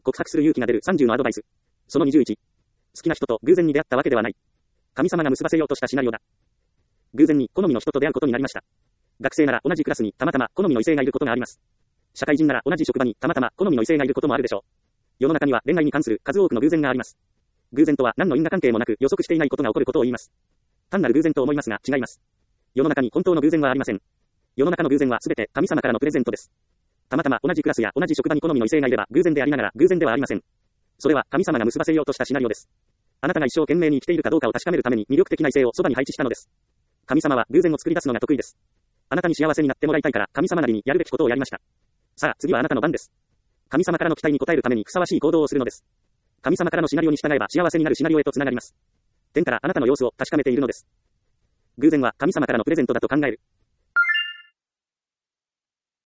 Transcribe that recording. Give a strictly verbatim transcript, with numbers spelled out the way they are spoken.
告白する勇気が出るさんじゅうのアドバイス。そのにじゅういち。好きな人と偶然に出会ったわけではない。神様が結ばせようとしたシナリオだ。偶然に好みの人と出会うことになりました。学生なら同じクラスにたまたま好みの異性がいることがあります。社会人なら同じ職場にたまたま好みの異性がいることもあるでしょう。世の中には恋愛に関する数多くの偶然があります。偶然とは何の因果関係もなく予測していないことが起こることを言います。単なる偶然と思いますが違います。世の中に本当の偶然はありません。世の中の偶然はすべて神様からのプレゼントです。たまたま同じクラスや同じ職場に好みの異性がいれば偶然でありながら偶然ではありません。それは神様が結ばせようとしたシナリオです。あなたが一生懸命に生きているかどうかを確かめるために魅力的な異性をそばに配置したのです。神様は偶然を作り出すのが得意です。あなたに幸せになってもらいたいから神様なりにやるべきことをやりました。さあ次はあなたの番です。神様からの期待に応えるためにふさわしい行動をするのです。神様からのシナリオに従えば幸せになるシナリオへとつながります。天からあなたの様子を確かめているのです。偶然は神様からのプレゼントだと考える。